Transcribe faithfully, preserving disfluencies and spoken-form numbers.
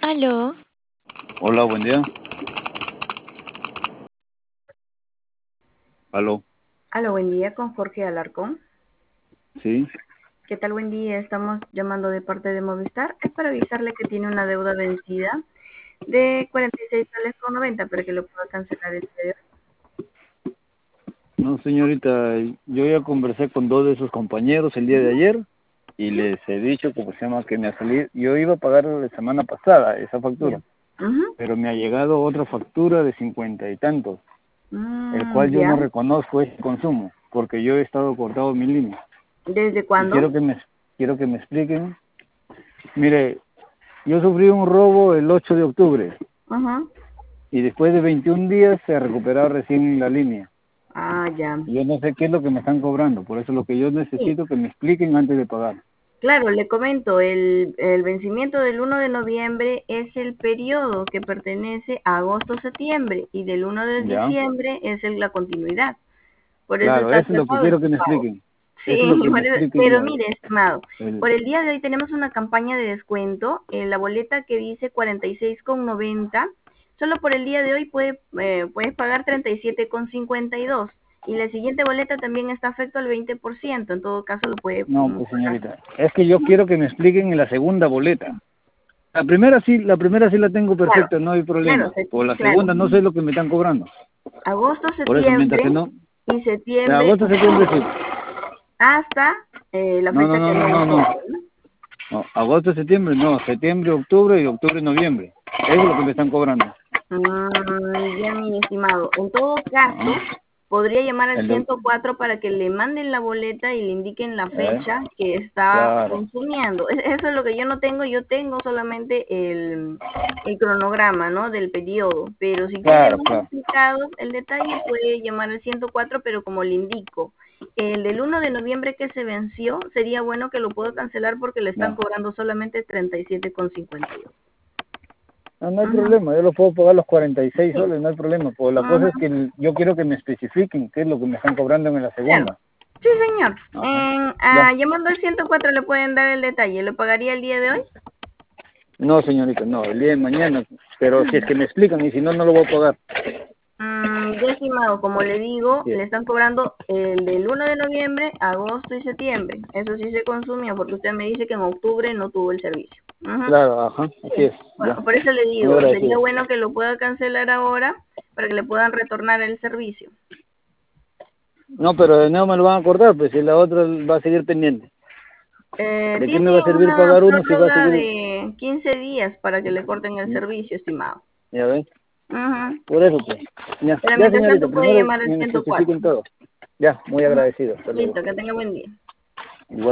Aló, Hola, buen día. Aló, Hola, buen día con Jorge Alarcón. sí. ¿Qué tal? Buen día. Estamos llamando de parte de Movistar. Es para avisarle que tiene una deuda vencida de cuarenta y seis soles con noventa para que lo pueda cancelar el día de No, señorita, yo ya conversé con dos de sus compañeros el día hoy. de Ujú, ayer y les he dicho, como se llama, que me ha salido, yo iba a pagar la semana pasada esa ya. factura, Ujú. pero me ha llegado otra factura de cincuenta y tantos, el Mm, cual yo no ya. reconozco ese consumo, porque yo he estado cortado mi línea. ¿Desde Y cuándo? quiero que me, quiero que me expliquen. Mire, yo sufrí un robo el ocho de octubre Ajá. y después de veintiún días se ha recuperado recién la línea. Ah, ya. Yo no sé qué es lo que me están cobrando, por eso lo que yo Sí, necesito que me expliquen antes de pagar. claro, le comento, el, el vencimiento del uno de noviembre es el periodo que pertenece a agosto-septiembre y del uno de ¿Ya? diciembre es el- la continuidad. Por eso Claro, está eso es lo que atrasado quiero este que me pago. expliquen. Sí, Eso es lo que me por eso- expliquen. pero La, mire, estimado, el, por el día de hoy tenemos una campaña de descuento. En la boleta que dice cuarenta y seis con noventa, solo por el día de hoy puede, eh, puedes pagar treinta y siete con cincuenta y dos. Y la siguiente boleta también está afecto al veinte por ciento. En todo caso lo puede no, mm, pues pagar. señorita, es que yo quiero que me expliquen en la segunda boleta. La primera sí, la primera sí la tengo Claro, perfecta, no hay claro, problema. se- Por la claro. segunda no sé lo que me están cobrando. Agosto, Por eso, mientras septiembre que no, y de septiembre, agosto a septiembre octubre, sí. hasta eh, la No, no, fecha no, que no, no no, usó, no. ¿no? No, agosto, septiembre, no, septiembre, octubre y octubre, noviembre. Eso es lo que me están cobrando. Mm, ya, mi estimado. En todo caso, Ah, podría llamar al el de, ciento cuatro para que le manden la boleta y le indiquen la eh, fecha que está claro, consumiendo. Es- Eso es lo que yo no tengo. Yo tengo solamente el, el cronograma, ¿no? Del periodo. Pero si quiere claro, más claro. explicado el detalle, puede llamar al ciento cuatro, pero como le indico, el del uno de noviembre que se venció, sería bueno que lo pueda cancelar porque le están Ya. cobrando solamente treinta y siete con cincuenta y dos. No, no hay Ujú, problema, yo lo puedo pagar los cuarenta y seis sí. soles, no hay problema. Pues la cosa es Ujú. que el- yo quiero que me especifiquen qué es lo que me están cobrando en la Claro. segunda. Sí, señor. Ajá. En, Ya. ah, llamando al ciento cuatro le pueden dar el detalle. ¿Lo pagaría el día de hoy? No, señorita, no, el día de mañana. Pero si es Mm, que me explican y si no, no lo voy a pagar. mm, ya, estimado, como le digo, Sí. le están cobrando el del uno de noviembre, agosto y septiembre. Eso sí se consumió porque usted me dice que en octubre no tuvo el servicio. Ujú. Claro, ajá, así Sí, es. Ya. por, por eso le Muy digo, sería agradecido. bueno que lo pueda cancelar ahora para que le puedan retornar el servicio. No, pero de nuevo me lo van a acordar, pues si la otra va a seguir pendiente. Eh, ¿De qué me tiene va a servir una pagar uno si va a prórroga seguir? de quince días para que le corten el servicio, estimado. Ya ves, Ujú. por eso pues. Ya, Pero ya mientras señorita, tanto puede primero llamar al me ciento cuatro. especifiquen todo. Ya, muy Ujú. agradecido. Hasta luego. Listo, que tenga buen día.